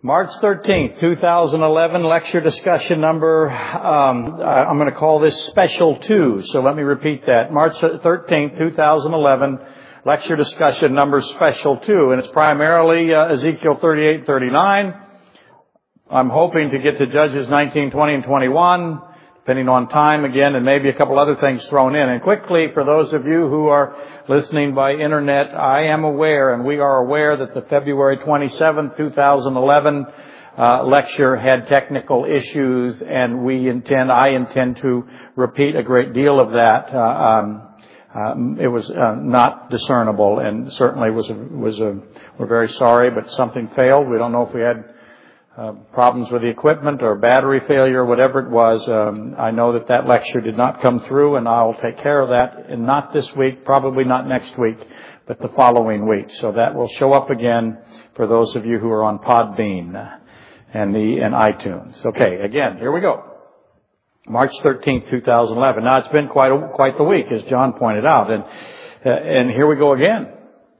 March 13th, 2011, lecture discussion number, I'm going to call this Special 2. So let me repeat that. March 13th, 2011, lecture discussion number Special 2. And it's primarily Ezekiel 38 and 39. I'm hoping to get to Judges 19, 20, and 21, depending on time again, and maybe a couple other things thrown in. And quickly, for those of you who are listening by internet, I am aware, and we are aware, that the February 27, 2011 lecture had technical issues, and I intend to repeat a great deal of that. It was not discernible, and certainly we're very sorry, but something failed. We don't know if we had problems with the equipment or battery failure, whatever it was. I know that lecture did not come through, and I'll take care of that. And not this week, probably not next week, but the following week. So that will show up again for those of you who are on Podbean and iTunes. Okay, again, here we go. March 13th, 2011. Now, it's been quite the week, as John pointed out, and here we go again.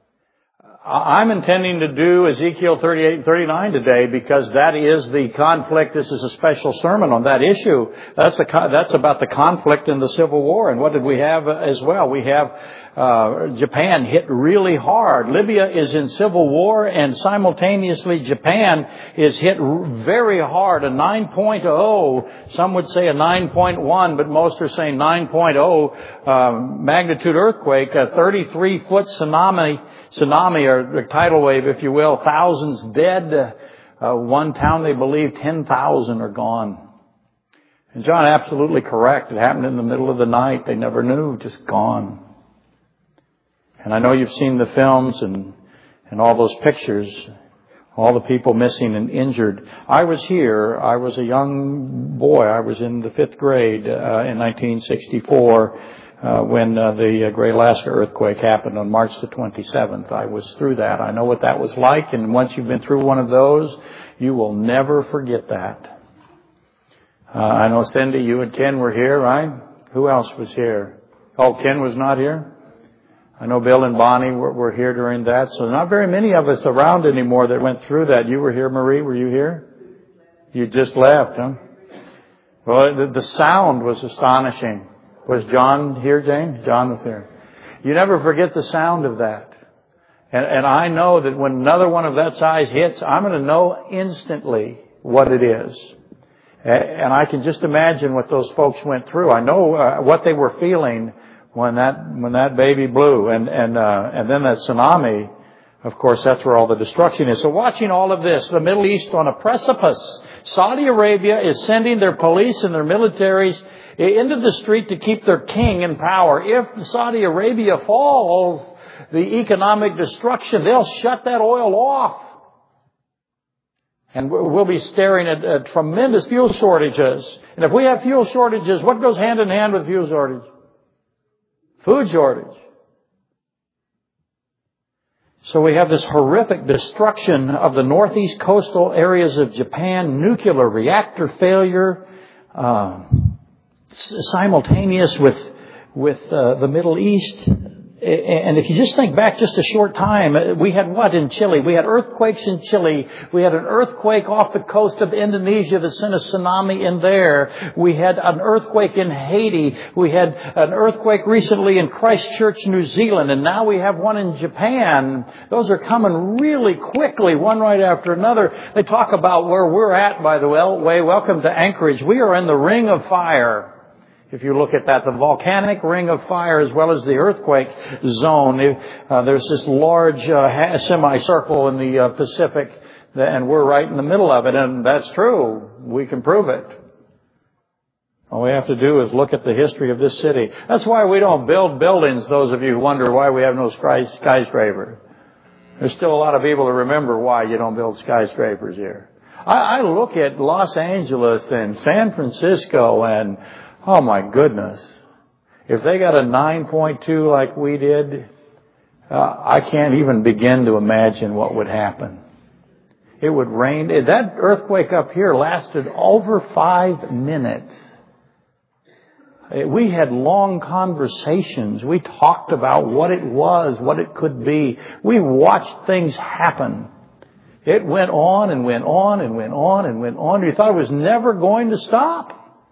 I'm intending to do Ezekiel 38 and 39 today because that is the conflict. This is a special sermon on that issue. That's about the conflict in the Civil War. And what did we have as well? We have Japan hit really hard. Libya is in civil war, and simultaneously Japan is hit very hard. A 9.0, some would say a 9.1, but most are saying 9.0 magnitude earthquake, a 33-foot tsunami or tidal wave, if you will, thousands dead. One town, they believe 10,000 are gone. And John, absolutely correct. It happened in the middle of the night. They never knew, just gone. And I know you've seen the films and all those pictures, all the people missing and injured. I was here. I was a young boy. I was in the 5th grade in 1964. When the Great Alaska earthquake happened on March the 27th. I was through that. I know what that was like, and once you've been through one of those, you will never forget that. I know, Cindy, you and Ken were here, right? Who else was here? Oh, Ken was not here? I know Bill and Bonnie were here during that, so not very many of us around anymore that went through that. You were here, Marie? Were you here? You just left, huh? Well, the sound was astonishing. Was John here, Jane? John was here. You never forget the sound of that. And I know that when another one of that size hits, I'm going to know instantly what it is. And I can just imagine what those folks went through. I know what they were feeling when that baby blew. And then that tsunami, of course, that's where all the destruction is. So watching all of this, the Middle East on a precipice. Saudi Arabia is sending their police and their militaries into the street to keep their king in power. If Saudi Arabia falls, the economic destruction, they'll shut that oil off. And we'll be staring at tremendous fuel shortages. And if we have fuel shortages, what goes hand in hand with fuel shortage? Food shortage. So we have this horrific destruction of the northeast coastal areas of Japan, nuclear reactor failure, simultaneous with the Middle East. And if you just think back just a short time, we had what in Chile? We had earthquakes in Chile. We had an earthquake off the coast of Indonesia that sent a tsunami in there. We had an earthquake in Haiti. We had an earthquake recently in Christchurch, New Zealand. And now we have one in Japan. Those are coming really quickly, one right after another. They talk about where we're at, by the way. Welcome to Anchorage. We are in the ring of fire. If you look at that, the volcanic ring of fire as well as the earthquake zone. There's this large semicircle in the Pacific, and we're right in the middle of it. And that's true. We can prove it. All we have to do is look at the history of this city. That's why we don't build buildings, those of you who wonder why we have no skyscraper. There's still a lot of people that remember why you don't build skyscrapers here. I look at Los Angeles and San Francisco and oh my goodness. If they got a 9.2 like we did, I can't even begin to imagine what would happen. It would rain. That earthquake up here lasted over 5 minutes. We had long conversations. We talked about what it was, what it could be. We watched things happen. It went on and went on and went on and went on. You thought it was never going to stop.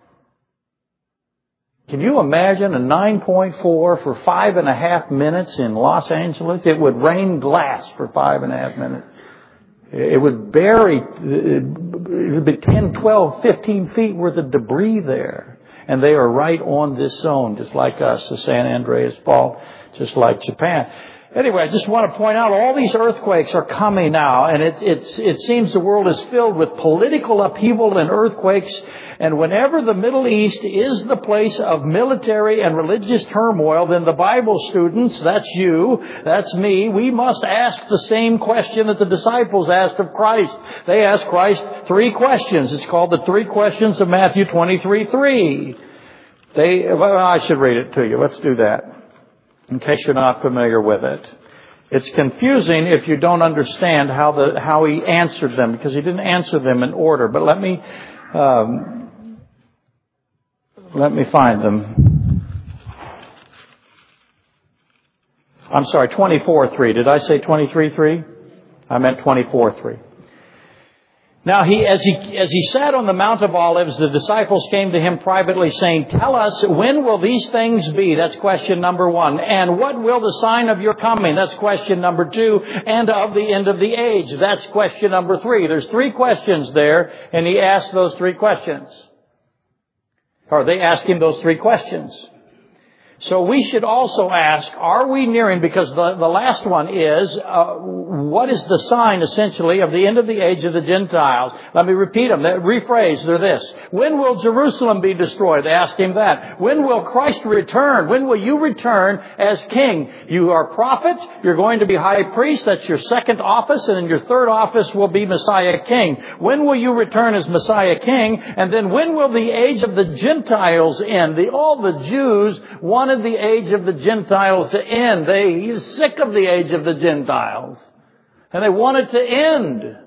Can you imagine a 9.4 for 5.5 minutes in Los Angeles? It would rain glass for 5.5 minutes. It would bury, it would be 10, 12, 15 feet worth of debris there. And they are right on this zone, just like us, the San Andreas Fault, just like Japan. Anyway, I just want to point out all these earthquakes are coming now, and it seems the world is filled with political upheaval and earthquakes. And whenever the Middle East is the place of military and religious turmoil, then the Bible students, that's you, that's me, we must ask the same question that the disciples asked of Christ. They asked Christ 3 questions. It's called the 3 questions of Matthew 23:3. I should read it to you. Let's do that, in case you're not familiar with it. It's confusing if you don't understand how he answered them, because he didn't answer them in order. But let me find them. I'm sorry, 24:3. Did I say 23:3? I meant 24:3. Now, as he sat on the Mount of Olives, the disciples came to him privately saying, "Tell us, when will these things be?" That's question number 1. "And what will the sign of your coming?" That's question number 2. "And of the end of the age?" That's question number 3. There's 3 questions there, and he asked those 3 questions. Or they asked him those 3 questions. So we should also ask, are we nearing, because the last one is, what is the sign, essentially, of the end of the age of the Gentiles? Let me repeat them. Rephrase. They're this. When will Jerusalem be destroyed? They asked him that. When will Christ return? When will you return as king? You are prophet. You're going to be high priest. That's your 2nd office. And in your 3rd office will be Messiah king. When will you return as Messiah king? And then when will the age of the Gentiles end? All the Jews wanted the age of the Gentiles to end. He's sick of the age of the Gentiles. And they want it to end.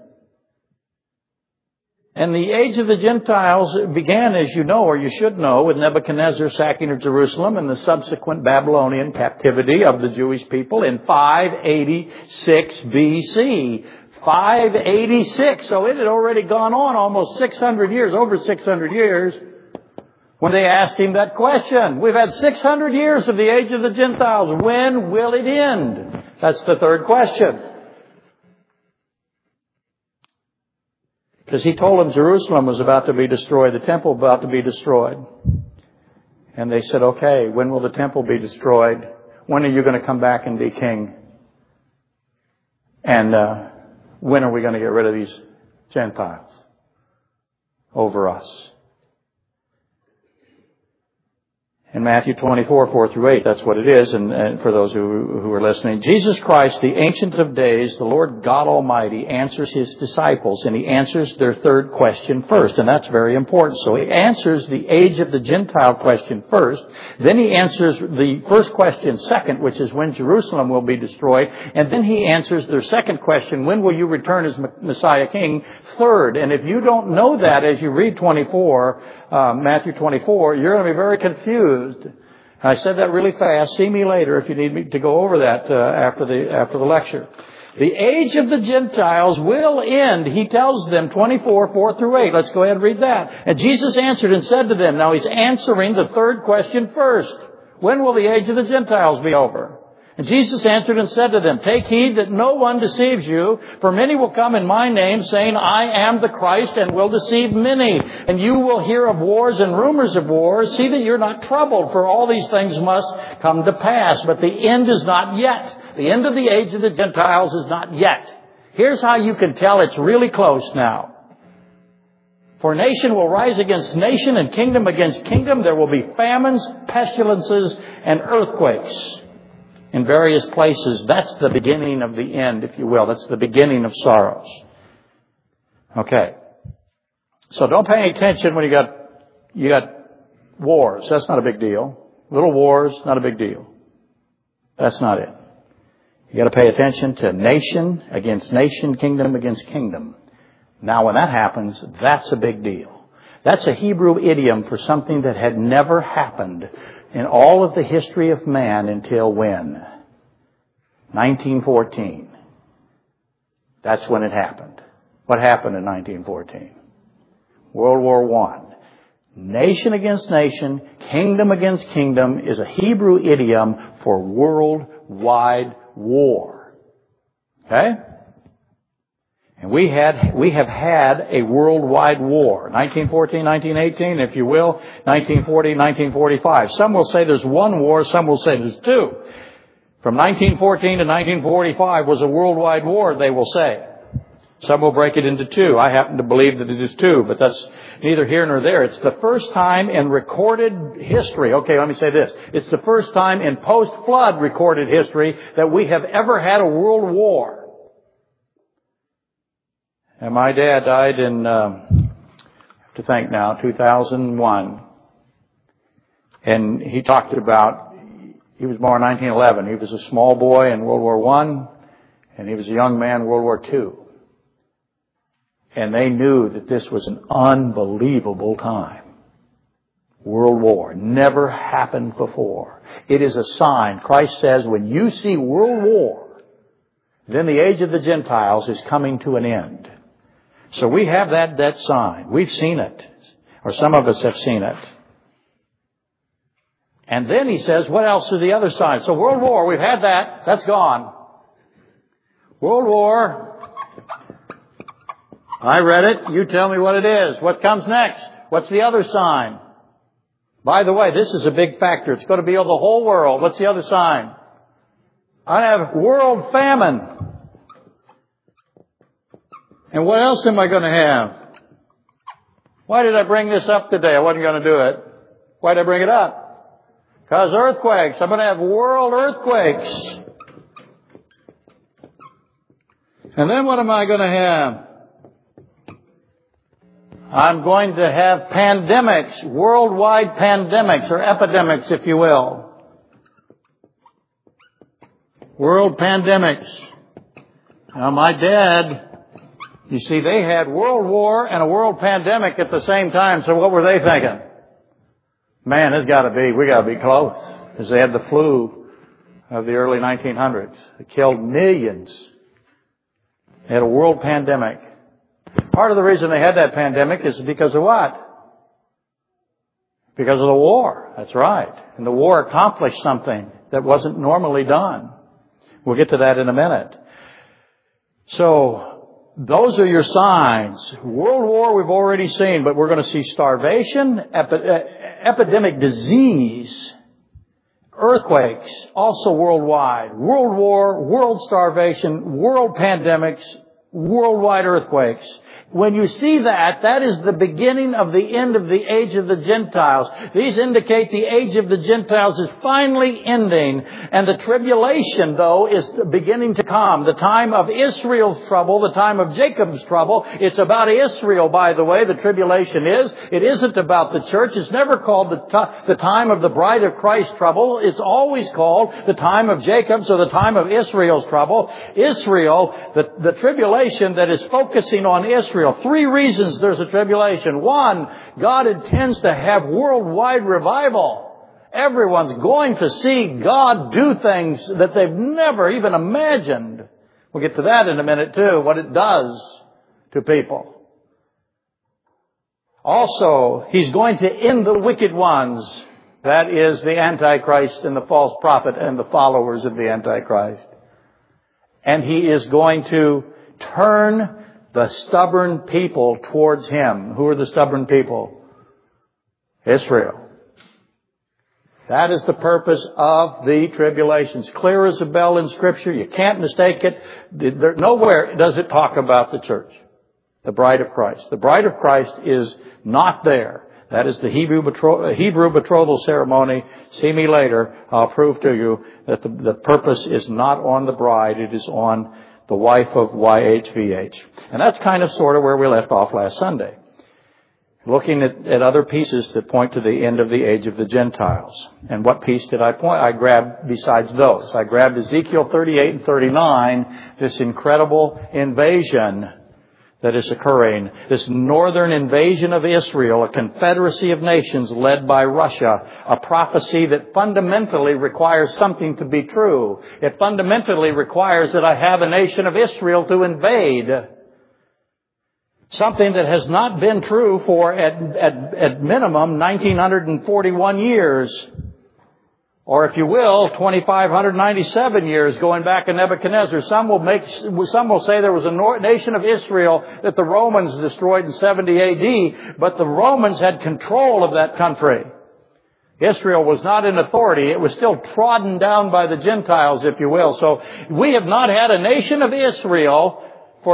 And the age of the Gentiles began, as you know, or you should know, with Nebuchadnezzar's sacking of Jerusalem and the subsequent Babylonian captivity of the Jewish people in 586 BC. 586. So it had already gone on almost 600 years, over 600 years, when they asked him that question. We've had 600 years of the age of the Gentiles. When will it end? That's the 3rd question. Because he told them Jerusalem was about to be destroyed, the temple about to be destroyed. And they said, okay, when will the temple be destroyed? When are you going to come back and be king? And when are we going to get rid of these Gentiles over us? In Matthew 24:4-8, that's what it is, and for those who are listening. Jesus Christ, the Ancient of Days, the Lord God Almighty, answers His disciples, and He answers their 3rd question first, and that's very important. So He answers the age of the Gentile question first, then He answers the first question second, which is when Jerusalem will be destroyed, and then He answers their 2nd question, when will you return as Messiah King, third. And if you don't know that as you read Matthew 24, you're going to be very confused. I said that really fast. See me later if you need me to go over that after the lecture. The age of the Gentiles will end, he tells them, 24:4-8. Let's go ahead and read that. And Jesus answered and said to them, now he's answering the 3rd question first. When will the age of the Gentiles be over? And Jesus answered and said to them, take heed that no one deceives you, for many will come in my name, saying, I am the Christ, and will deceive many. And you will hear of wars and rumors of wars. See that you're not troubled, for all these things must come to pass. But the end is not yet. The end of the age of the Gentiles is not yet. Here's how you can tell it's really close now. For nation will rise against nation, and kingdom against kingdom. There will be famines, pestilences, and earthquakes in various places. That's the beginning of the end, if you will. That's the beginning of sorrows. Okay. So don't pay any attention when you got wars. That's not a big deal. Little wars, not a big deal. That's not it. You got to pay attention to nation against nation, kingdom against kingdom. Now when that happens, that's a big deal. That's a Hebrew idiom for something that had never happened in all of the history of man until when? 1914. That's when it happened. What happened in 1914? World War I. Nation against nation, kingdom against kingdom is a Hebrew idiom for worldwide war. Okay? And we have had a worldwide war. 1914, 1918, if you will. 1940, 1945. Some will say there's one war, some will say there's two. From 1914 to 1945 was a worldwide war, they will say. Some will break it into two. I happen to believe that it is two, but that's neither here nor there. It's the first time in recorded history. Okay, let me say this. It's the first time in post-flood recorded history that we have ever had a world war. And my dad died in, to think now, 2001. And he talked about, he was born in 1911. He was a small boy in World War I, and he was a young man in World War II. And they knew that this was an unbelievable time. World War. Never happened before. It is a sign. Christ says, when you see World War, then the age of the Gentiles is coming to an end. So we have that sign. We've seen it. Or some of us have seen it. And then he says, what else are the other signs? So World War, we've had that. That's gone. World War. I read it. You tell me what it is. What comes next? What's the other sign? By the way, this is a big factor. It's going to be over the whole world. What's the other sign? I have world famine. And what else am I going to have? Why did I bring this up today? I wasn't going to do it. Why did I bring it up? Because earthquakes. I'm going to have world earthquakes. And then what am I going to have? I'm going to have pandemics, worldwide pandemics, or epidemics, if you will. World pandemics. Now, my dad, you see, they had World War and a world pandemic at the same time, so what were they thinking? Man, we got to be close. Because they had the flu of the early 1900s. It killed millions. They had a world pandemic. Part of the reason they had that pandemic is because of what? Because of the war. That's right. And the war accomplished something that wasn't normally done. We'll get to that in a minute. So, those are your signs. World War we've already seen, but we're going to see starvation, epidemic disease, earthquakes, also worldwide. World War, world starvation, world pandemics, worldwide earthquakes. When you see that, that is the beginning of the end of the age of the Gentiles. These indicate the age of the Gentiles is finally ending, and the tribulation, though, is beginning to come. The time of Israel's trouble, the time of Jacob's trouble. It's about Israel, by the way, the tribulation is. It isn't about the church. It's never called the time of the bride of Christ trouble. It's always called the time of Jacob's or the time of Israel's trouble. Israel, the tribulation that is focusing on Israel. 3 reasons there's a tribulation. 1, God intends to have worldwide revival. Everyone's going to see God do things that they've never even imagined. We'll get to that in a minute too, what it does to people. Also, He's going to end the wicked ones. That is the Antichrist and the false prophet and the followers of the Antichrist. And He is going to turn the stubborn people towards Him. Who are the stubborn people? Israel. That is the purpose of the tribulation. It's clear as a bell in Scripture. You can't mistake it. Nowhere does it talk about the church, the bride of Christ. The bride of Christ is not there. That is the Hebrew betrothal ceremony. See me later. I'll prove to you that the purpose is not on the bride. It is on the wife of YHVH. And that's kind of sort of where we left off last Sunday. Looking at other pieces that point to the end of the age of the Gentiles. And what piece did I point? I grabbed besides those. I grabbed Ezekiel 38 and 39, this incredible invasion that is occurring. This northern invasion of Israel, a confederacy of nations led by Russia, a prophecy that fundamentally requires something to be true. It fundamentally requires that I have a nation of Israel to invade. Something that has not been true for, at minimum, 1941 years. Or if you will, 2,597 years going back to Nebuchadnezzar. Some will say there was a nation of Israel that the Romans destroyed in 70 AD, but the Romans had control of that country. Israel was not in authority. It was still trodden down by the Gentiles, if you will. So we have not had a nation of Israel for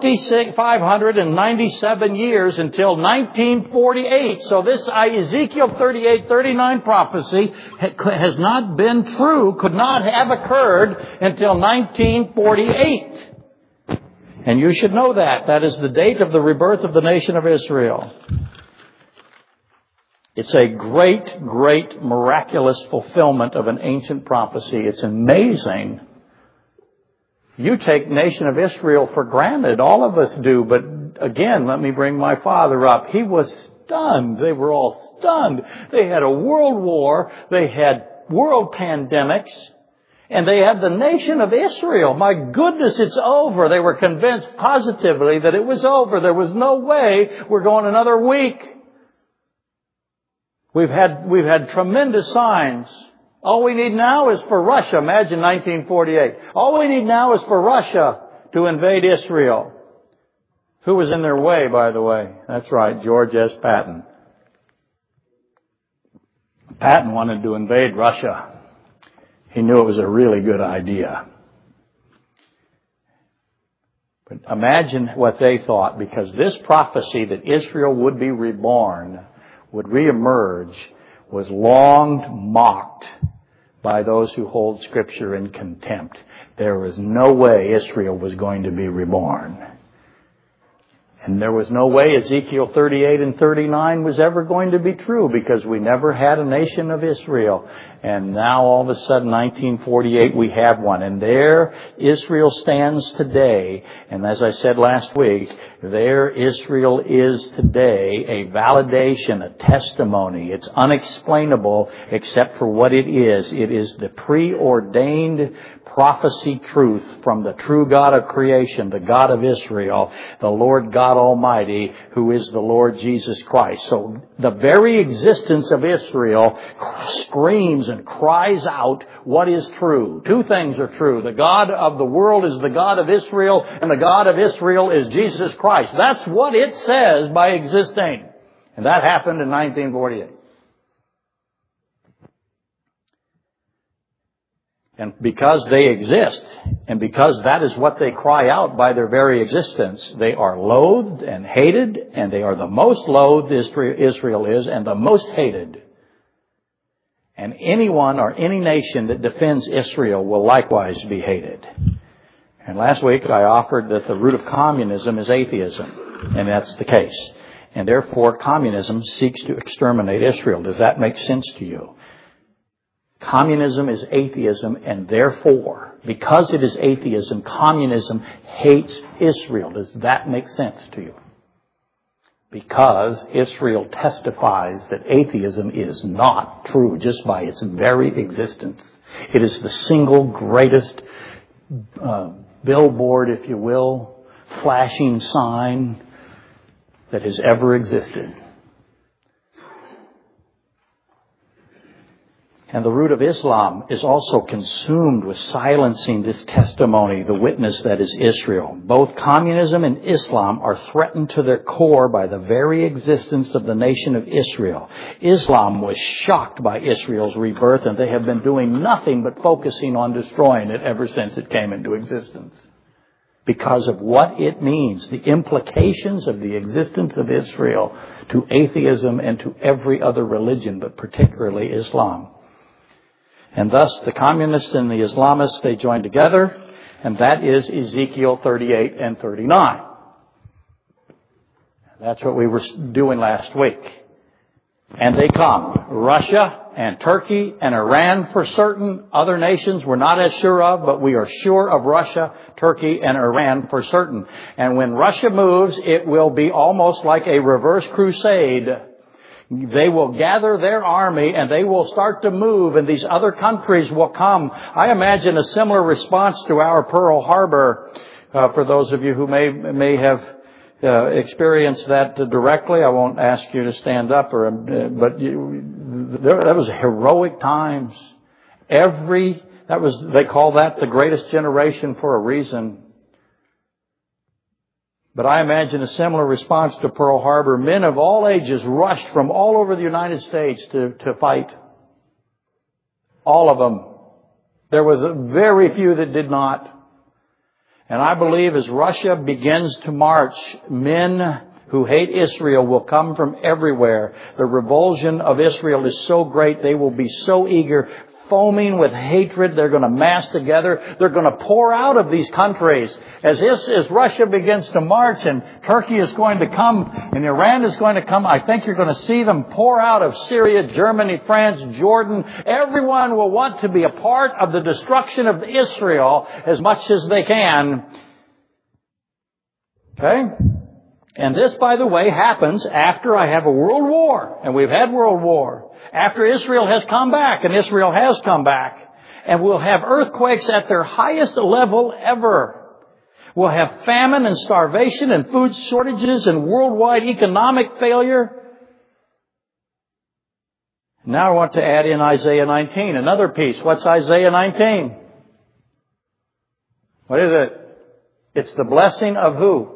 2,597 years until 1948. So this Ezekiel 38:39 prophecy has not been true, could not have occurred until 1948. And you should know that. That is the date of the rebirth of the nation of Israel. It's a great, great, miraculous fulfillment of an ancient prophecy. It's amazing. You take nation of Israel for granted. All of us do. But again, let me bring my father up. He was stunned. They were all stunned. They had a world war. They had world pandemics. And they had the nation of Israel. My goodness, it's over. They were convinced positively that it was over. There was no way we're going another week. We've had tremendous signs. All we need now is for Russia. Imagine 1948. All we need now is for Russia to invade Israel. Who was in their way, by the way? That's right, George S. Patton. Patton wanted to invade Russia. He knew it was a really good idea. But imagine what they thought, because this prophecy that Israel would be reborn, would reemerge, was long mocked by those who hold Scripture in contempt. There was no way Israel was going to be reborn. And there was no way Ezekiel 38 and 39 was ever going to be true, because we never had a nation of Israel. And now all of a sudden, 1948, we have one. And there Israel stands today. And as I said last week, there Israel is today, a validation, a testimony. It's unexplainable except for what it is. It is the preordained prophecy truth from the true God of creation, the God of Israel, the Lord God Almighty, who is the Lord Jesus Christ. So the very existence of Israel screams and cries out what is true. Two things are true. The God of the world is the God of Israel, and the God of Israel is Jesus Christ. That's what it says by existing. And that happened in 1948. And because they exist, and because that is what they cry out by their very existence, they are loathed and hated, and they are the most loathed Israel is, and the most hated. And anyone or any nation that defends Israel will likewise be hated. And last week I offered that the root of communism is atheism, and that's the case. And therefore communism seeks to exterminate Israel. Does that make sense to you? Communism is atheism, and therefore, because it is atheism, communism hates Israel. Does that make sense to you? Because Israel testifies that atheism is not true just by its very existence. It is the single greatest billboard, if you will, flashing sign that has ever existed. And the root of Islam is also consumed with silencing this testimony, the witness that is Israel. Both communism and Islam are threatened to their core by the very existence of the nation of Israel. Islam was shocked by Israel's rebirth, and they have been doing nothing but focusing on destroying it ever since it came into existence. Because of what it means, the implications of the existence of Israel to atheism and to every other religion, but particularly Islam. And thus, the communists and the Islamists, they join together, and that is Ezekiel 38 and 39. That's what we were doing last week. And they come. Russia and Turkey and Iran for certain. Other nations we're not as sure of, but we are sure of Russia, Turkey, and Iran for certain. And when Russia moves, it will be almost like a reverse crusade. They will gather their army and they will start to move, and these other countries will come. I imagine a similar response to our Pearl Harbor. For those of you who may have experienced that directly, I won't ask you to stand up, but that was heroic times. They call that the greatest generation for a reason. But I imagine a similar response to Pearl Harbor. Men of all ages rushed from all over the United States to fight. All of them. There was very few that did not. And I believe as Russia begins to march, men who hate Israel will come from everywhere. The revulsion of Israel is so great, they will be so eager, foaming with hatred. They're going to mass together. They're going to pour out of these countries. As Russia begins to march and Turkey is going to come and Iran is going to come, I think you're going to see them pour out of Syria, Germany, France, Jordan. Everyone will want to be a part of the destruction of Israel as much as they can. Okay? And this, by the way, happens after I have a world war. And we've had world war. After Israel has come back, and Israel has come back, and we'll have earthquakes at their highest level ever. We'll have famine and starvation and food shortages and worldwide economic failure. Now I want to add in Isaiah 19, another piece. What's Isaiah 19? What is it? It's the blessing of who?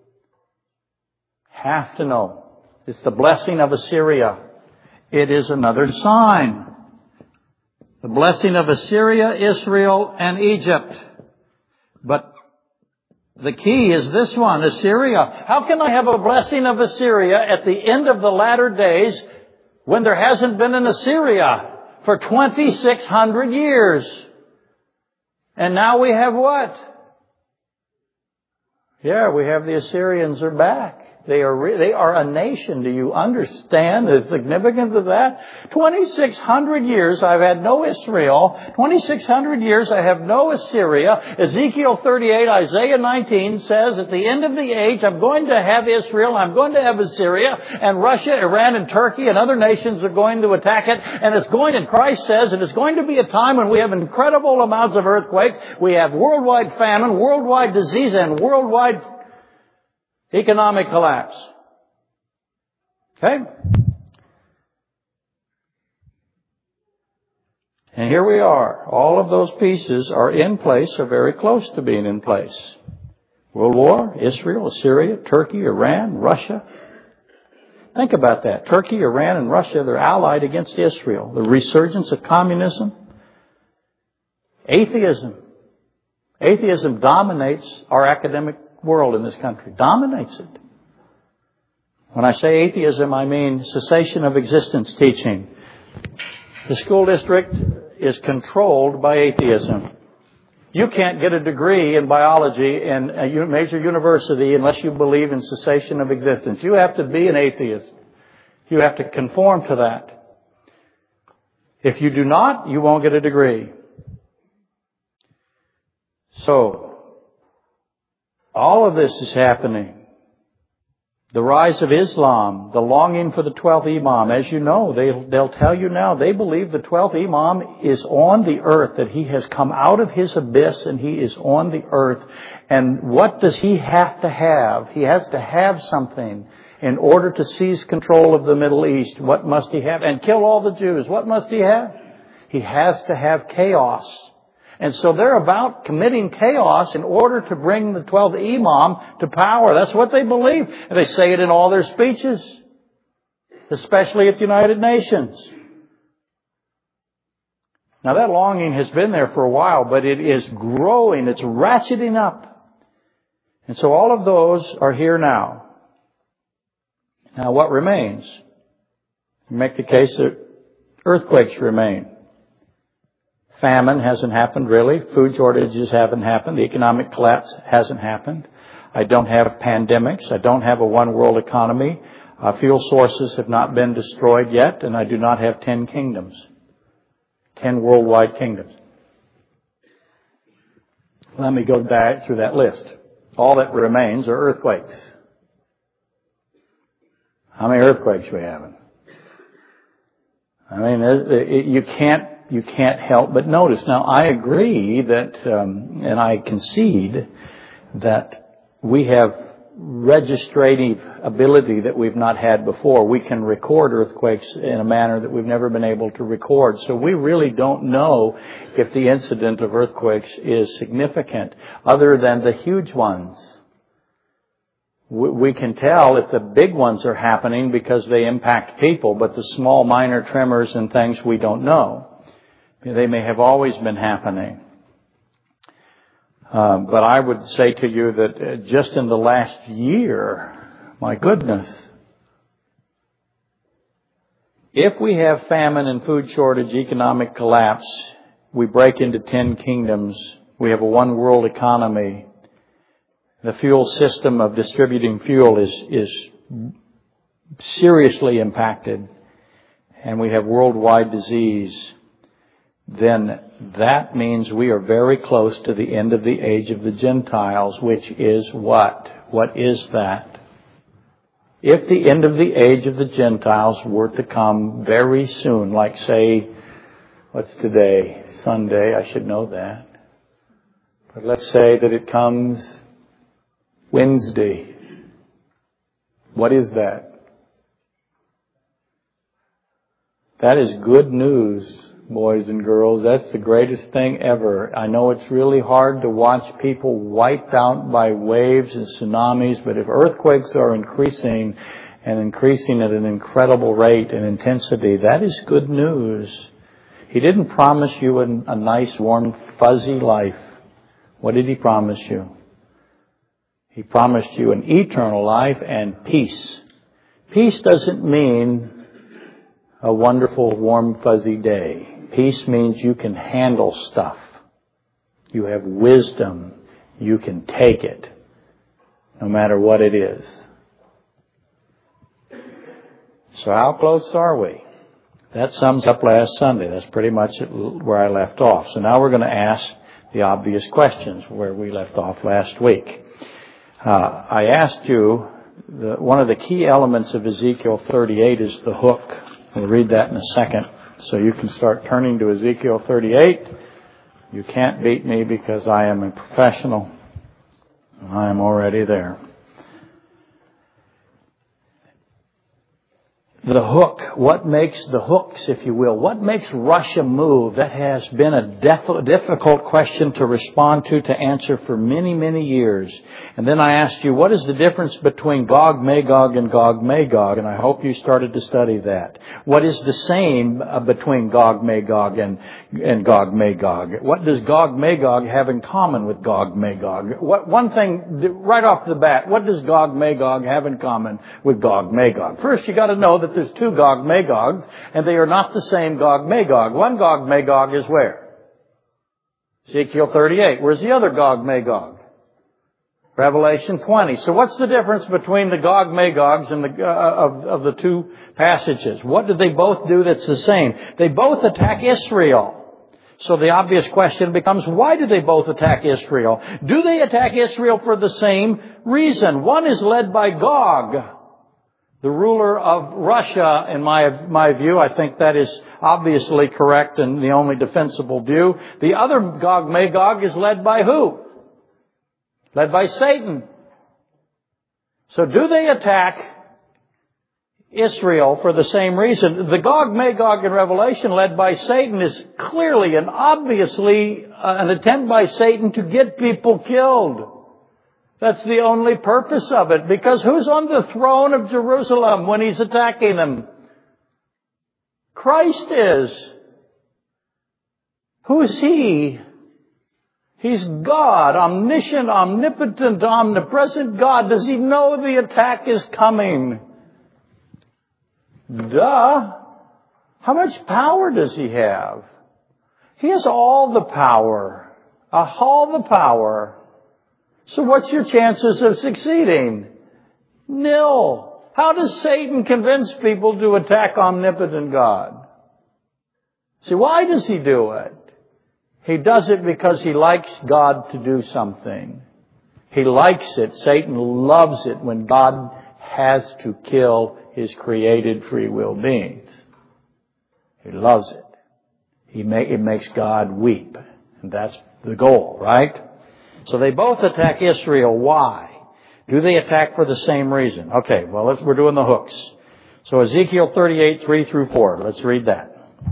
Have to know. It's the blessing of Assyria. It is another sign. The blessing of Assyria, Israel, and Egypt. But the key is this one, Assyria. How can I have a blessing of Assyria at the end of the latter days when there hasn't been an Assyria for 2,600 years? And now we have what? Yeah, we have the Assyrians are back. They are a nation. Do you understand the significance of that? 2,600 years I've had no Israel. 2,600 years I have no Assyria. Ezekiel 38, Isaiah 19 says at the end of the age I'm going to have Israel, I'm going to have Assyria, and Russia, Iran, and Turkey and other nations are going to attack it. And Christ says, it's going to be a time when we have incredible amounts of earthquakes. We have worldwide famine, worldwide disease, and worldwide economic collapse. Okay? And here we are. All of those pieces are in place, or very close to being in place. World War, Israel, Assyria, Turkey, Iran, Russia. Think about that. Turkey, Iran, and Russia, they're allied against Israel. The resurgence of communism. Atheism. Atheism dominates our academic world in this country. Dominates it. When I say atheism, I mean cessation of existence teaching. The school district is controlled by atheism. You can't get a degree in biology in a major university unless you believe in cessation of existence. You have to be an atheist. You have to conform to that. If you do not, you won't get a degree. So, all of this is happening. The rise of Islam, the longing for the 12th Imam. As you know, they'll tell you now, they believe the 12th Imam is on the earth, that he has come out of his abyss and he is on the earth. And what does he have to have? He has to have something in order to seize control of the Middle East. What must he have? And kill all the Jews. What must he have? He has to have chaos. And so they're about committing chaos in order to bring the 12th Imam to power. That's what they believe. And they say it in all their speeches, especially at the United Nations. Now that longing has been there for a while, but it is growing. It's ratcheting up. And so all of those are here now. Now what remains? You make the case that earthquakes remain. Famine hasn't happened really. Food shortages haven't happened. The economic collapse hasn't happened. I don't have pandemics. I don't have a one world economy. Fuel sources have not been destroyed yet, and I do not have 10 kingdoms. 10 worldwide kingdoms. Let me go back through that list. All that remains are earthquakes. How many earthquakes are we having? I mean, you can't help but notice. Now, I agree that, and I concede that we have registrative ability that we've not had before. We can record earthquakes in a manner that we've never been able to record. So we really don't know if the incident of earthquakes is significant other than the huge ones. We can tell if the big ones are happening because they impact people, but the small minor tremors and things we don't know. They may have always been happening. But I would say to you that just in the last year, my goodness, if we have famine and food shortage, economic collapse, we break into 10 kingdoms, we have a one world economy, the fuel system of distributing fuel is seriously impacted, and we have worldwide disease, then that means we are very close to the end of the age of the Gentiles, which is what? What is that? If the end of the age of the Gentiles were to come very soon, like say, what's today? Sunday, I should know that. But let's say that it comes Wednesday. What is that? That is good news, boys and girls. That's the greatest thing ever. I know it's really hard to watch people wiped out by waves and tsunamis, but if earthquakes are increasing and increasing at an incredible rate and intensity, that is good news. He didn't promise you a nice, warm, fuzzy life. What did He promise you? He promised you an eternal life and peace. Peace doesn't mean a wonderful, warm, fuzzy day. Peace means you can handle stuff. You have wisdom. You can take it, no matter what it is. So how close are we? That sums up last Sunday. That's pretty much where I left off. So now we're going to ask the obvious questions where we left off last week. I asked you, one of the key elements of Ezekiel 38 is the hook. We'll read that in a second. So you can start turning to Ezekiel 38. You can't beat me because I am a professional. I am already there. The hook, what makes the hooks, if you will, what makes Russia move? That has been a difficult question to respond to answer for many, many years. And then I asked you, what is the difference between Gog, Magog, and Gog, Magog? And I hope you started to study that. What is the same between Gog, Magog, and Gog, Magog? What does Gog, Magog have in common with Gog, Magog? One thing, right off the bat, what does Gog, Magog have in common with Gog, Magog? First, you got to know that there's two Gog, Magogs, and they are not the same Gog, Magog. One Gog, Magog is where? Ezekiel 38. Where's the other Gog, Magog? Revelation 20. So what's the difference between the Gog, Magogs and of the two passages? What do they both do that's the same? They both attack Israel. So the obvious question becomes, why do they both attack Israel? Do they attack Israel for the same reason? One is led by Gog, the ruler of Russia, in my view. I think that is obviously correct and the only defensible view. The other Gog, Magog is led by who? Led by Satan. So do they attack Israel for the same reason? The Gog, Magog in Revelation led by Satan is clearly and obviously an attempt by Satan to get people killed. That's the only purpose of it. Because who's on the throne of Jerusalem when He's attacking them? Christ is. Who is He? He's God, omniscient, omnipotent, omnipresent God. Does He know the attack is coming? Duh. How much power does He have? He has all the power. All the power. So what's your chances of succeeding? Nil. How does Satan convince people to attack omnipotent God? See, why does he do it? He does it because he likes God to do something. He likes it. Satan loves it when God has to kill His created free will beings. He loves it. It makes God weep. And that's the goal, right? So they both attack Israel. Why? Do they attack for the same reason? Okay, well, we're doing the hooks. So Ezekiel 38, 3 through 4. Let's read that.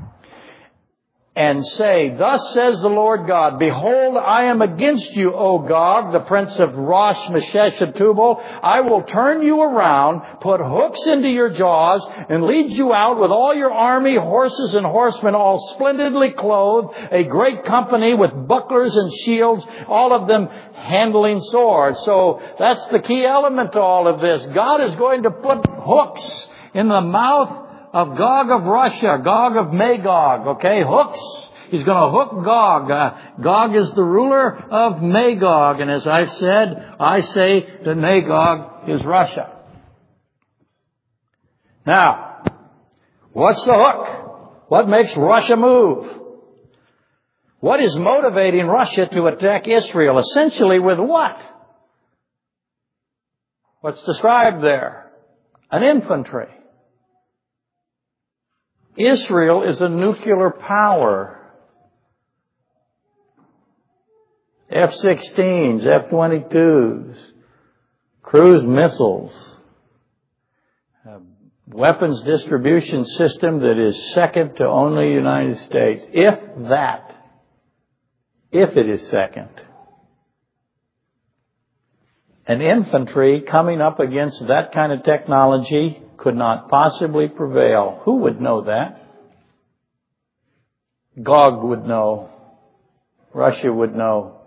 And say, thus says the Lord God, behold, I am against you, O Gog, the prince of Rosh, Meshech, and Tubal. I will turn you around, put hooks into your jaws, and lead you out with all your army, horses and horsemen, all splendidly clothed, a great company with bucklers and shields, all of them handling swords. So that's the key element to all of this. God is going to put hooks in the mouth of Gog of Russia, Gog of Magog, okay? Hooks. He's going to hook Gog. Gog is the ruler of Magog. And as I've said, I say that Magog is Russia. Now, what's the hook? What makes Russia move? What is motivating Russia to attack Israel? Essentially with what? What's described there? An infantry. Israel is a nuclear power. F-16s, F-22s, cruise missiles, a weapons distribution system that is second to only the United States. If it is second. An infantry coming up against that kind of technology could not possibly prevail. Who would know that? Gog would know. Russia would know.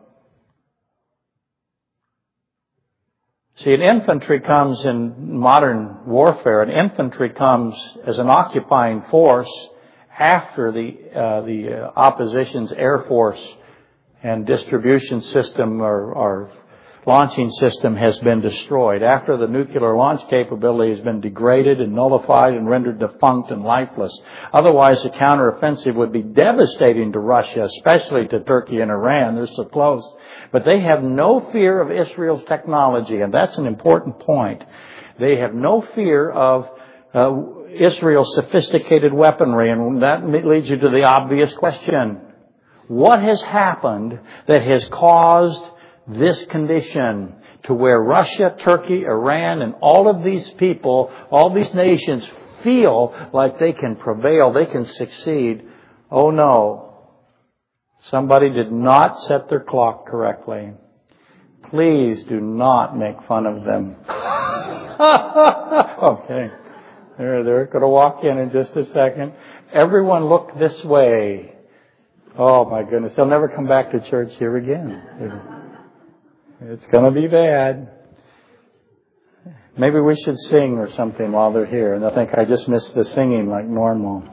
See, an infantry comes in modern warfare. An infantry comes as an occupying force after the opposition's air force and distribution system or launching system has been destroyed. After the nuclear launch capability has been degraded and nullified and rendered defunct and lifeless. Otherwise, the counteroffensive would be devastating to Russia, especially to Turkey and Iran. They're so close. But they have no fear of Israel's technology, and that's an important point. They have no fear of Israel's sophisticated weaponry, and that leads you to the obvious question. What has happened that has caused this condition to where Russia, Turkey, Iran, and all of these people, all these nations feel like they can prevail, they can succeed? Oh no. Somebody did not set their clock correctly. Please do not make fun of them. Okay. They're going to walk in just a second. Everyone look this way. Oh my goodness. They'll never come back to church here again. It's going to be bad. Maybe we should sing or something while they're here. And I think I just missed the singing like normal.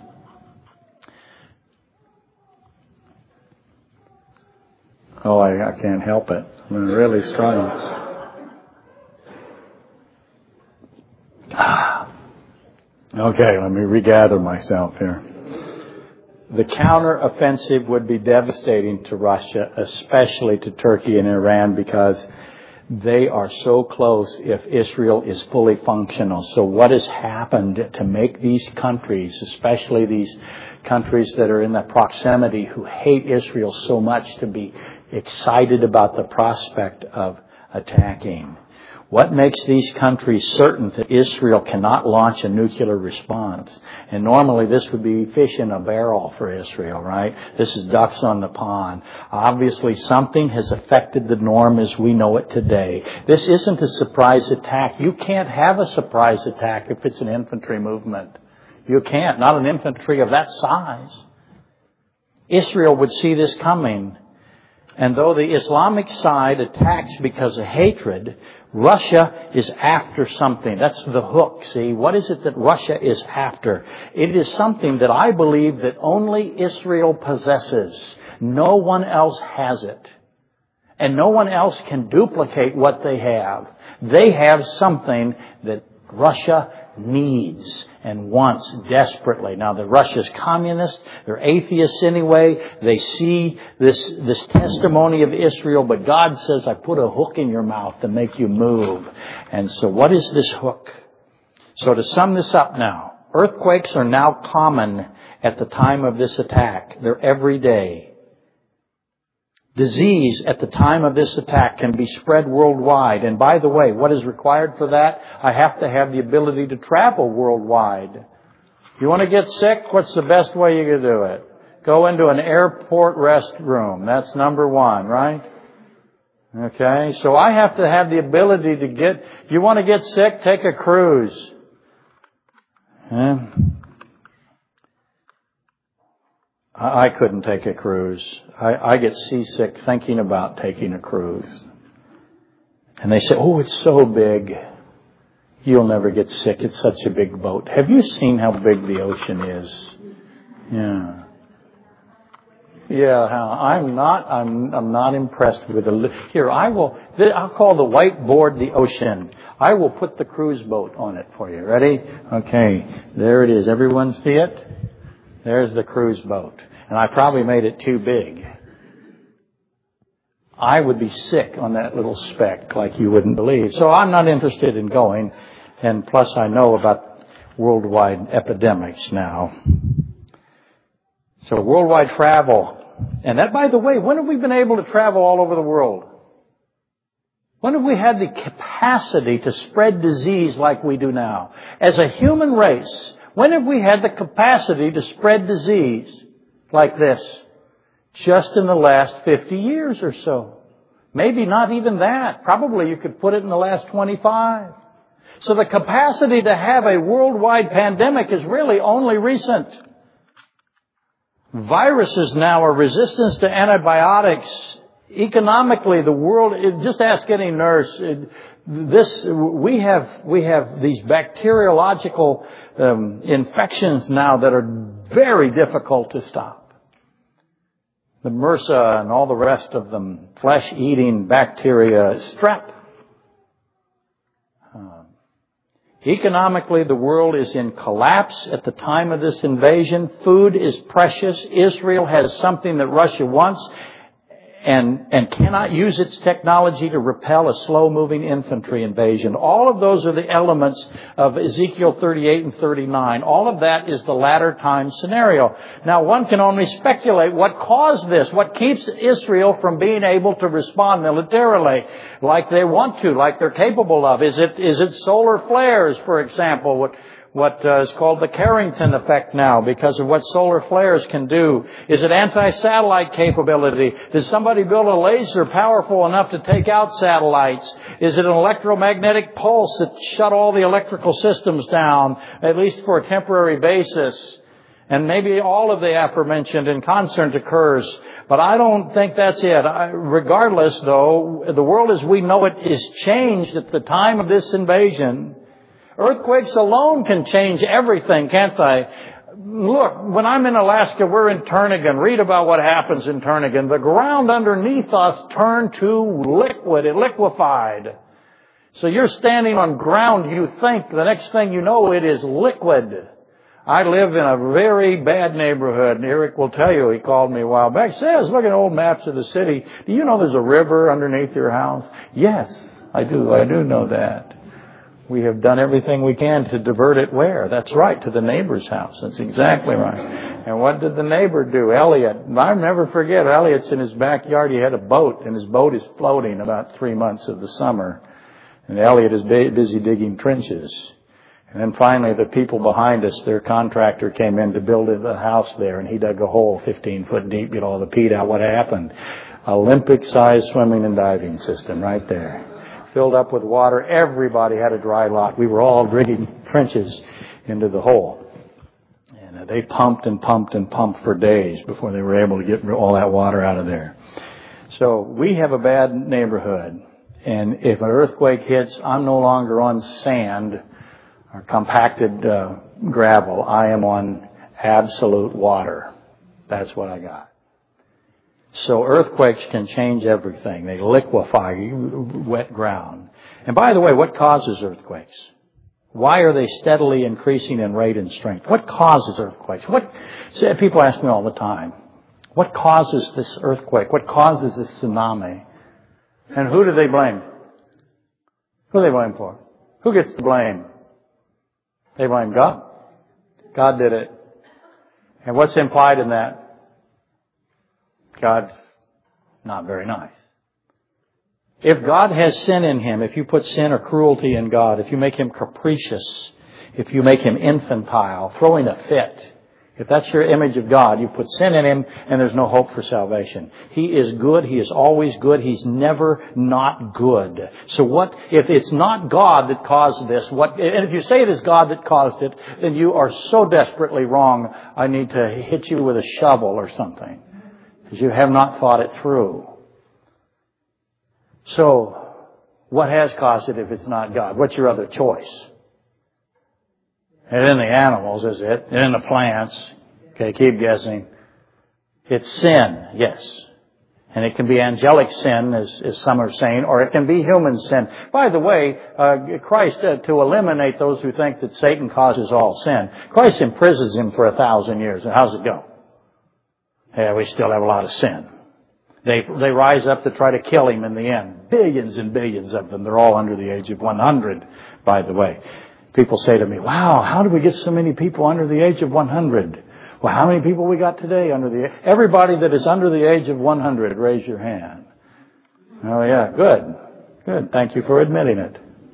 Oh, I can't help it. I'm really struggling. Okay, let me regather myself here. The counteroffensive would be devastating to Russia, especially to Turkey and Iran, because they are so close if Israel is fully functional. So what has happened to make these countries, especially these countries that are in the proximity who hate Israel so much, to be excited about the prospect of attacking? What makes these countries certain that Israel cannot launch a nuclear response? And normally this would be fish in a barrel for Israel, right? This is ducks on the pond. Obviously something has affected the norm as we know it today. This isn't a surprise attack. You can't have a surprise attack if it's an infantry movement. You can't. Not an infantry of that size. Israel would see this coming. And though the Islamic side attacks because of hatred, Russia is after something. That's the hook, see? What is it that Russia is after? It is something that I believe that only Israel possesses. No one else has it. And no one else can duplicate what they have. They have something that Russia needs and wants desperately. Now, Russia's communist. They're atheists anyway. They see this testimony of Israel, but God says, I put a hook in your mouth to make you move. And so what is this hook? So to sum this up now, earthquakes are now common at the time of this attack. They're every day. Disease at the time of this attack can be spread worldwide. And by the way, what is required for that? I have to have the ability to travel worldwide. You want to get sick? What's the best way you can do it? Go into an airport restroom. That's number one, right? Okay, so I have to have the ability to get, if you want to get sick, take a cruise. I couldn't take a cruise. I get seasick thinking about taking a cruise. And they say, oh, it's so big. You'll never get sick. It's such a big boat. Have you seen how big the ocean is? Yeah. Yeah, I'm not impressed with here, I'll call the whiteboard the ocean. I will put the cruise boat on it for you. Ready? Okay. There it is. Everyone see it? There's the cruise boat. And I probably made it too big. I would be sick on that little speck like you wouldn't believe. So I'm not interested in going. And plus I know about worldwide epidemics now. So worldwide travel. And that, by the way, when have we been able to travel all over the world? When have we had the capacity to spread disease like we do now? As a human race, when have we had the capacity to spread disease like this? Just in the last 50 years or so. Maybe not even that. Probably you could put it in the last 25. So the capacity to have a worldwide pandemic is really only recent. Viruses now are resistant to antibiotics. Economically, the world, just ask any nurse, we have these bacteriological infections now that are very difficult to stop. The MRSA and all the rest of them, flesh-eating bacteria, strep. Economically, the world is in collapse at the time of this invasion. Food is precious. Israel has something that Russia wants and cannot use its technology to repel a slow-moving infantry invasion. All of those are the elements of Ezekiel 38 and 39. All of that is the latter time scenario. Now, one can only speculate what caused this, what keeps Israel from being able to respond militarily like they want to, like they're capable of. Is it solar flares, for example, what is called the Carrington effect now because of what solar flares can do? Is it anti-satellite capability? Did somebody build a laser powerful enough to take out satellites? Is it an electromagnetic pulse that shut all the electrical systems down, at least for a temporary basis? And maybe all of the aforementioned in concert occurs. But I don't think that's it. Regardless, though, the world as we know it is changed at the time of this invasion. Earthquakes alone can change everything, can't they? Look, when I'm in Alaska, we're in Turnagain. Read about what happens in Turnagain. The ground underneath us turned to liquid. It liquefied. So you're standing on ground, you think, the next thing you know, it is liquid. I live in a very bad neighborhood, and Eric will tell you, he called me a while back, says, look at old maps of the city. Do you know there's a river underneath your house? Yes, I do. I do know that. We have done everything we can to divert it where? That's right, to the neighbor's house. That's exactly right. And what did the neighbor do? Elliot. I'll never forget, Elliot's in his backyard. He had a boat, and his boat is floating about 3 months of the summer. And Elliot is busy digging trenches. And then finally, the people behind us, their contractor came in to build a house there, and he dug a hole 15 foot deep, get all the peat out. What happened? Olympic-sized swimming and diving system right there. Filled up with water. Everybody had a dry lot. We were all digging trenches into the hole. And they pumped and pumped and pumped for days before they were able to get all that water out of there. So we have a bad neighborhood. And if an earthquake hits, I'm no longer on sand or compacted gravel. I am on absolute water. That's what I got. So earthquakes can change everything. They liquefy wet ground. And by the way, what causes earthquakes? Why are they steadily increasing in rate and strength? What causes earthquakes? People ask me all the time, what causes this earthquake? What causes this tsunami? And who do they blame? Who do they blame for? Who gets the blame? They blame God. God did it. And what's implied in that? God's not very nice. If God has sin in Him, if you put sin or cruelty in God, if you make Him capricious, if you make Him infantile, throwing a fit, if that's your image of God, you put sin in Him and there's no hope for salvation. He is good. He is always good. He's never not good. So if it's not God that caused this, and if you say it is God that caused it, then you are so desperately wrong, I need to hit you with a shovel or something. Because you have not thought it through. So, what has caused it if it's not God? What's your other choice? It isn't the animals, is it? It isn't the plants. Okay, keep guessing. It's sin, yes. And it can be angelic sin, as some are saying, or it can be human sin. By the way, Christ, to eliminate those who think that Satan causes all sin, Christ imprisons him for 1,000 years. And how's it go? Yeah, we still have a lot of sin. They rise up to try to kill him in the end. Billions and billions of them. They're all under the age of 100, by the way. People say to me, wow, how did we get so many people under the age of 100? Well, how many people we got today under the age? Everybody that is under the age of 100, raise your hand. Oh yeah, good. Good. Thank you for admitting it.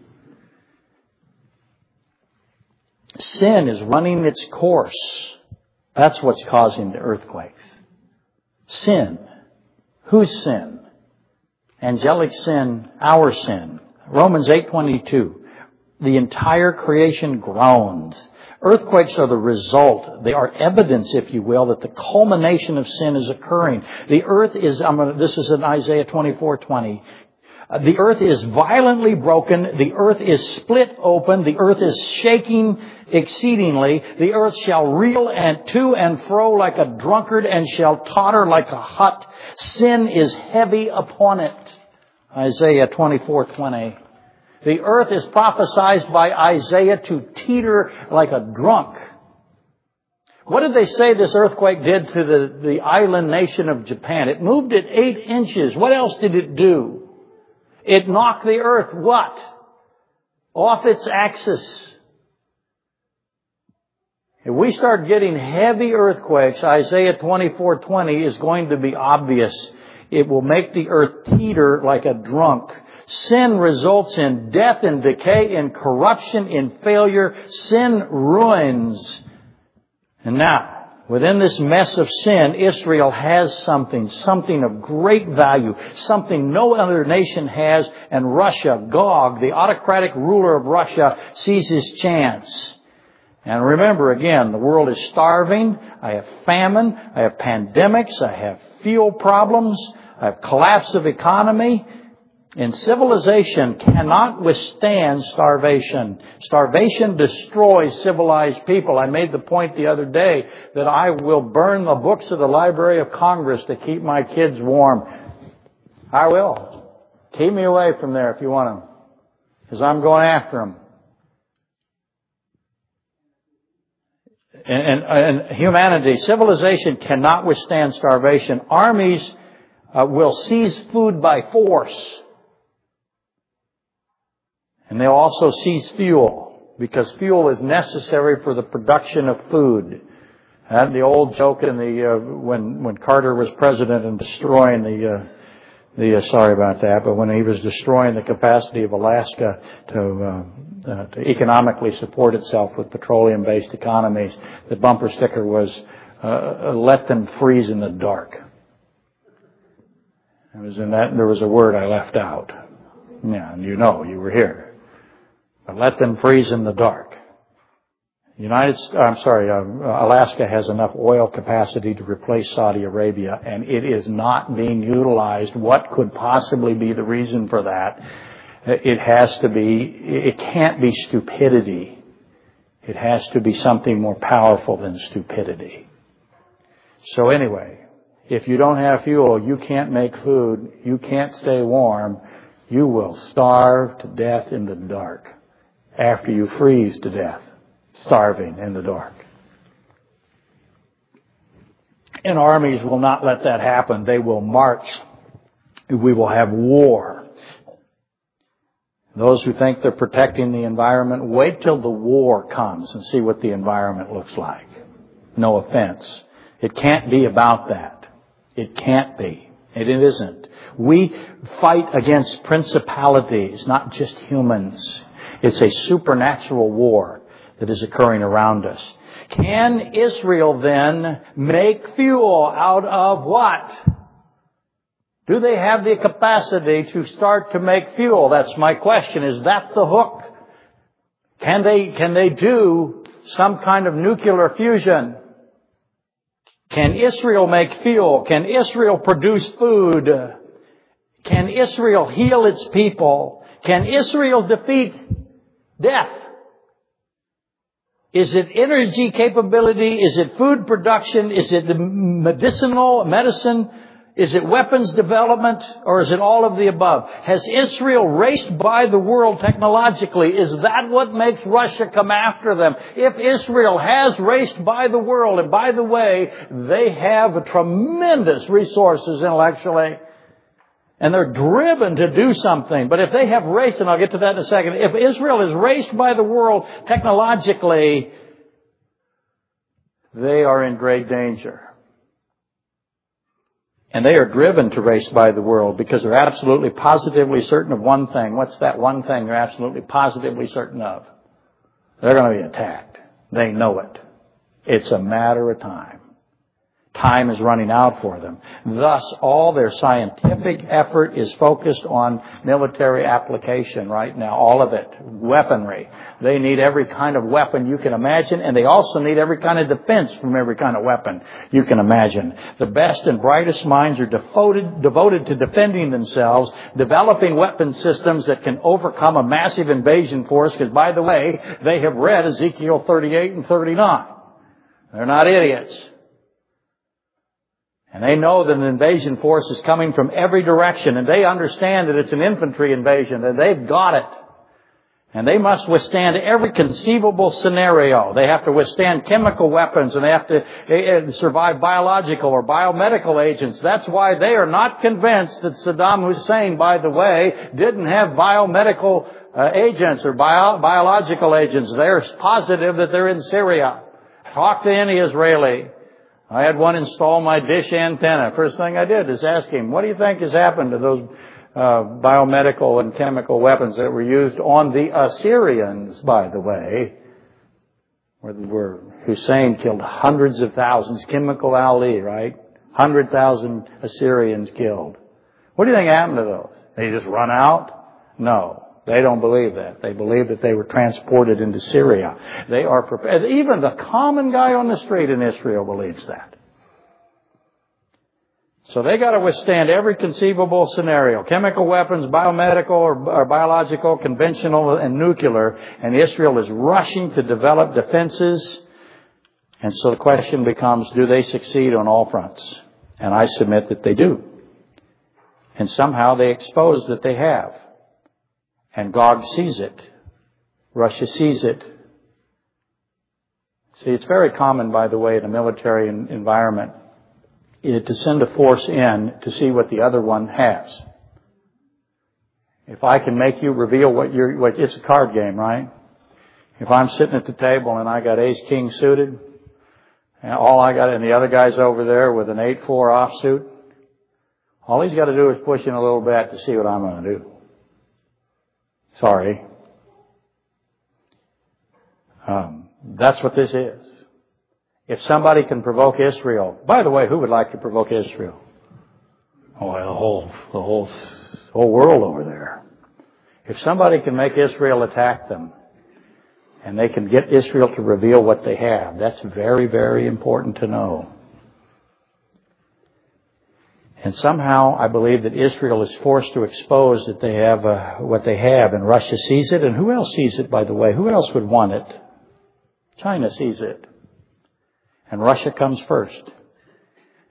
Sin is running its course. That's what's causing the earthquakes. Sin. Whose sin? Angelic sin, our sin. Romans 8:22. The entire creation groans. Earthquakes are the result. They are evidence, if you will, that the culmination of sin is occurring. The earth is, this is in Isaiah 24:20. The earth is violently broken. The earth is split open. The earth is shaking exceedingly. The earth shall reel to and fro like a drunkard and shall totter like a hut. Sin is heavy upon it. Isaiah 24:20. The earth is prophesied by Isaiah to teeter like a drunk. What did they say this earthquake did to the island nation of Japan? It moved it 8 inches. What else did it do? It knocked the earth, what? Off its axis. If we start getting heavy earthquakes, Isaiah 24:20 is going to be obvious. It will make the earth teeter like a drunk. Sin results in death and decay, in corruption, in failure. Sin ruins. And now, within this mess of sin, Israel has something of great value, something no other nation has, and Russia, Gog, the autocratic ruler of Russia, sees his chance. And remember, again, the world is starving. I have famine. I have pandemics. I have fuel problems. I have collapse of economy. And civilization cannot withstand starvation. Starvation destroys civilized people. I made the point the other day that I will burn the books of the Library of Congress to keep my kids warm. I will. Keep me away from there if you want them, because I'm going after them. And humanity, civilization cannot withstand starvation. Armies will seize food by force. And they'll also seize fuel, because fuel is necessary for the production of food. And the old joke in when Carter was president and destroying sorry about that, but when he was destroying the capacity of Alaska to economically support itself with petroleum-based economies, the bumper sticker was, let them freeze in the dark. It was in that, there was a word I left out. Yeah, and you were here. But let them freeze in the dark. Alaska has enough oil capacity to replace Saudi Arabia, and it is not being utilized. What could possibly be the reason for that? It can't be stupidity. It has to be something more powerful than stupidity. So anyway, if you don't have fuel, you can't make food, you can't stay warm, you will starve to death in the dark. after you freeze to death, starving in the dark. And armies will not let that happen. They will march. We will have war. Those who think they're protecting the environment, wait till the war comes and see what the environment looks like. No offense. It can't be about that. It can't be. It isn't. We fight against principalities, not just humans. It's a supernatural war that is occurring around us. Can Israel then make fuel out of what? Do they have the capacity to start to make fuel? That's my question. Is that the hook? Can they do some kind of nuclear fusion? Can Israel make fuel? Can Israel produce food? Can Israel heal its people? Can Israel defeat death? Is it energy capability? Is it food production? Is it medicine? Is it weapons development? Or is it all of the above? Has Israel raced by the world technologically? Is that what makes Russia come after them? If Israel has raced by the world, and by the way, they have tremendous resources intellectually, and they're driven to do something. But if they have raced, and I'll get to that in a second, if Israel is raced by the world technologically, they are in great danger. And they are driven to race by the world because they're absolutely positively certain of one thing. What's that one thing they're absolutely positively certain of? They're going to be attacked. They know it. It's a matter of time. Time is running out for them. Thus, all their scientific effort is focused on military application right now. All of it. Weaponry. They need every kind of weapon you can imagine, and they also need every kind of defense from every kind of weapon you can imagine. The best and brightest minds are devoted to defending themselves, developing weapon systems that can overcome a massive invasion force, because, by the way, they have read Ezekiel 38 and 39. They're not idiots. And they know that an invasion force is coming from every direction, and they understand that it's an infantry invasion, and they've got it. And they must withstand every conceivable scenario. They have to withstand chemical weapons, and they have to survive biological or biomedical agents. That's why they are not convinced that Saddam Hussein, by the way, didn't have biomedical agents or biological agents. They're positive that they're in Syria. Talk to any Israeli. I had one install my dish antenna. First thing I did is ask him, what do you think has happened to those biomedical and chemical weapons that were used on the Assyrians, by the way, where Hussein killed hundreds of thousands, chemical Ali, right? 100,000 Assyrians killed. What do you think happened to those? They just run out? No. They don't believe that. They believe that they were transported into Syria. They are prepared. Even the common guy on the street in Israel believes that. So they got to withstand every conceivable scenario. Chemical weapons, biomedical or biological, conventional and nuclear. And Israel is rushing to develop defenses. And so the question becomes, do they succeed on all fronts? And I submit that they do. And somehow they expose that they have. And Gog sees it. Russia sees it. See, it's very common, by the way, in a military environment, to send a force in to see what the other one has. If I can make you reveal what it's a card game, right? If I'm sitting at the table and I got ace king suited, and and the other guy's over there with an 8-4 offsuit, all he's got to do is push in a little bit to see what I'm going to do. Sorry. That's what this is. If somebody can provoke Israel, by the way, who would like to provoke Israel? Oh, the whole world over there. If somebody can make Israel attack them, and they can get Israel to reveal what they have, that's very, very important to know. And somehow I believe that Israel is forced to expose that they have what they have, and Russia sees it. And who else sees it, by the way? Who else would want it? China sees it. And Russia comes first.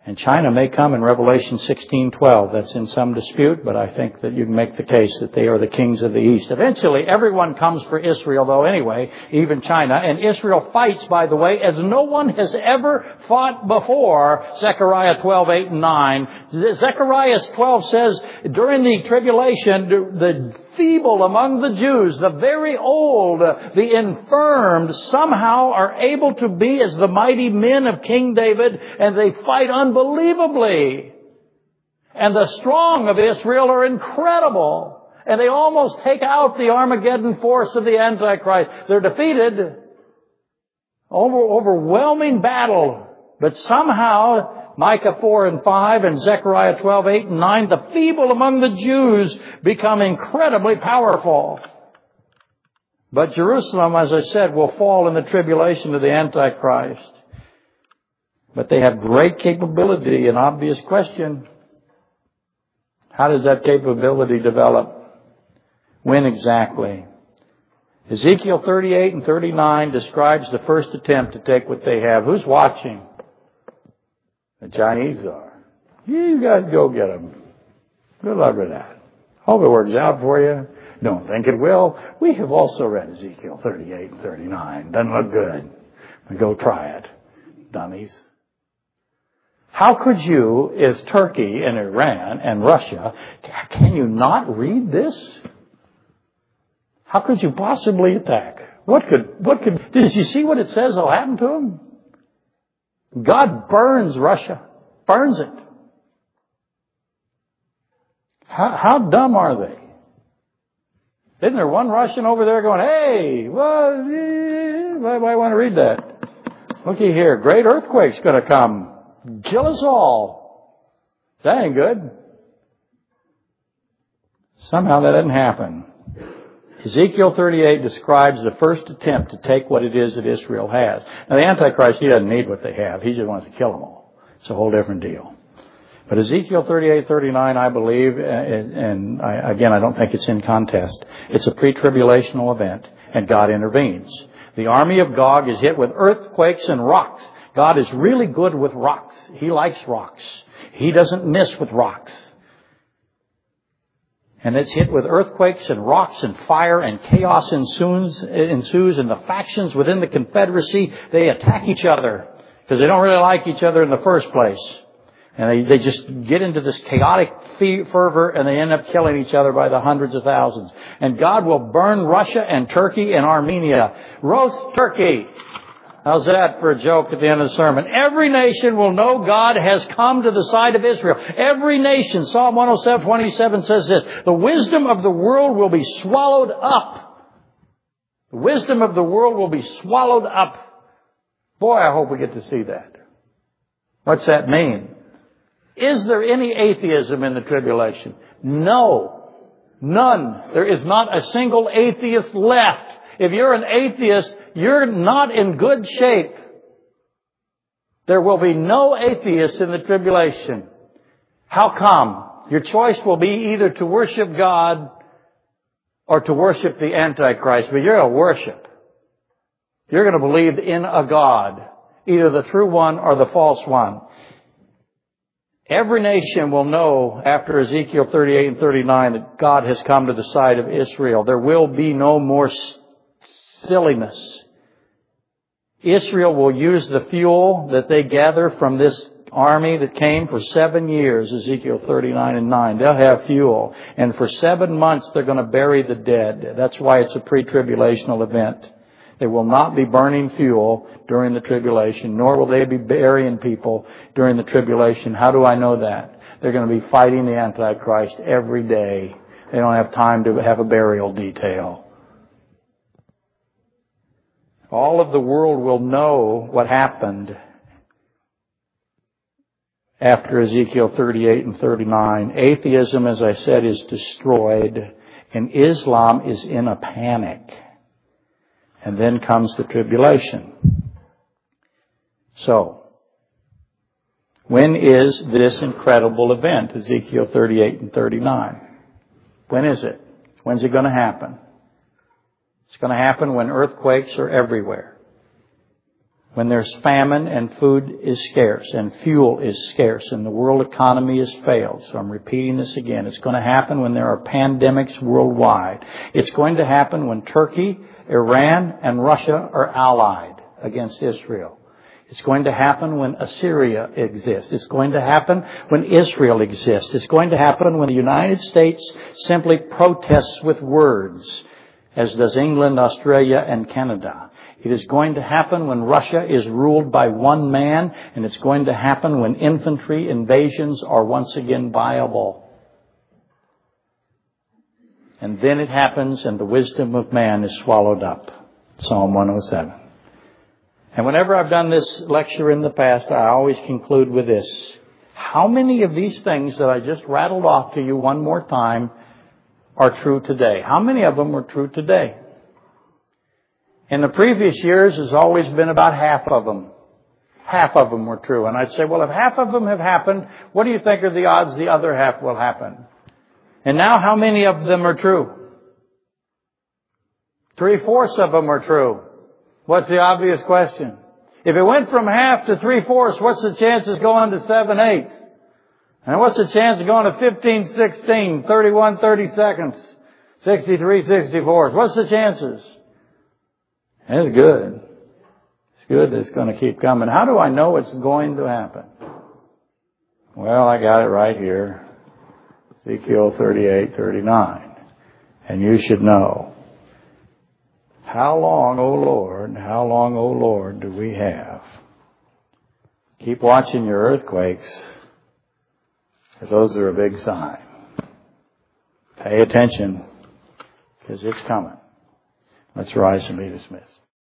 And China may come in Revelation 16:12. That's in some dispute, but I think that you can make the case that they are the kings of the East. Eventually, everyone comes for Israel, though, anyway, even China. And Israel fights, by the way, as no one has ever fought before, Zechariah 12:8 and 9. Zechariah 12 says, during the tribulation, the feeble among the Jews, the very old, the infirmed, somehow are able to be as the mighty men of King David, and they fight unbelievably. And the strong of Israel are incredible. And they almost take out the Armageddon force of the Antichrist. They're defeated. Overwhelming battle. But somehow, Micah 4 and 5 and Zechariah 12:8 and 9, the feeble among the Jews become incredibly powerful. But Jerusalem, as I said, will fall in the tribulation of the Antichrist. But they have great capability. An obvious question: how does that capability develop? When exactly? Ezekiel 38 and 39 describes the first attempt to take what they have. Who's watching? The Chinese are. You guys go get them. Good luck with that. Hope it works out for you. Don't think it will. We have also read Ezekiel 38 and 39. Doesn't look good. But go try it. Dummies. How could you, as Turkey and Iran and Russia, can you not read this? How could you possibly attack? Did you see what it says will happen to them? God burns Russia. Burns it. How dumb are they? Isn't there one Russian over there going, hey, well, why want to read that? Looky here, great earthquake's going to come. Kill us all. That ain't good. Somehow that didn't happen. Ezekiel 38 describes the first attempt to take what it is that Israel has. Now, the Antichrist, he doesn't need what they have. He just wants to kill them all. It's a whole different deal. But Ezekiel 38:39, I believe, and I don't think it's in contest. It's a pre-tribulational event, and God intervenes. The army of Gog is hit with earthquakes and rocks. God is really good with rocks. He likes rocks. He doesn't miss with rocks. And it's hit with earthquakes and rocks and fire, and chaos ensues, and the factions within the Confederacy, they attack each other because they don't really like each other in the first place. And they just get into this chaotic fervor, and they end up killing each other by the hundreds of thousands. And God will burn Russia and Turkey and Armenia. Roast turkey. How's that for a joke at the end of the sermon? Every nation will know God has come to the side of Israel. Every nation. Psalm 107:27 says this: the wisdom of the world will be swallowed up. The wisdom of the world will be swallowed up. Boy, I hope we get to see that. What's that mean? Is there any atheism in the tribulation? No. None. There is not a single atheist left. If you're an atheist, you're not in good shape. There will be no atheists in the tribulation. How come? Your choice will be either to worship God or to worship the Antichrist. But you're going to worship. You're going to believe in a God, either the true one or the false one. Every nation will know after Ezekiel 38 and 39 that God has come to the side of Israel. There will be no more silliness. Israel will use the fuel that they gather from this army that came for 7 years, Ezekiel 39 and 9. They'll have fuel. And for 7 months, they're going to bury the dead. That's why it's a pre-tribulational event. They will not be burning fuel during the tribulation, nor will they be burying people during the tribulation. How do I know that? They're going to be fighting the Antichrist every day. They don't have time to have a burial detail. All of the world will know what happened after Ezekiel 38 and 39. Atheism, as I said, is destroyed, and Islam is in a panic. And then comes the tribulation. So, when is this incredible event, Ezekiel 38 and 39? When is it? When's it going to happen? It's going to happen when earthquakes are everywhere. when there's famine and food is scarce and fuel is scarce and the world economy has failed. So I'm repeating this again. It's going to happen when there are pandemics worldwide. It's going to happen when Turkey, Iran, and Russia are allied against Israel. It's going to happen when Assyria exists. It's going to happen when Israel exists. It's going to happen when the United States simply protests with words, as does England, Australia, and Canada. It is going to happen when Russia is ruled by one man, and it's going to happen when infantry invasions are once again viable. And then it happens and the wisdom of man is swallowed up. Psalm 107. And whenever I've done this lecture in the past, I always conclude with this. How many of these things that I just rattled off to you one more time are true today? How many of them are true today? In the previous years, it's always been about half of them. Half of them were true. And I'd say, well, if half of them have happened, what do you think are the odds the other half will happen? And now how many of them are true? 3/4 of them are true. What's the obvious question? If it went from half to 3/4, what's the chances going to 7/8? And what's the chance of going to 15/16, 31/32, 63/64? What's the chances? It's good. It's good that it's going to keep coming. How do I know it's going to happen? Well, I got it right here. Ezekiel 38:39. And you should know. How long, O Lord, do we have? Keep watching your earthquakes, because those are a big sign. Pay attention, because it's coming. Let's rise and be dismissed.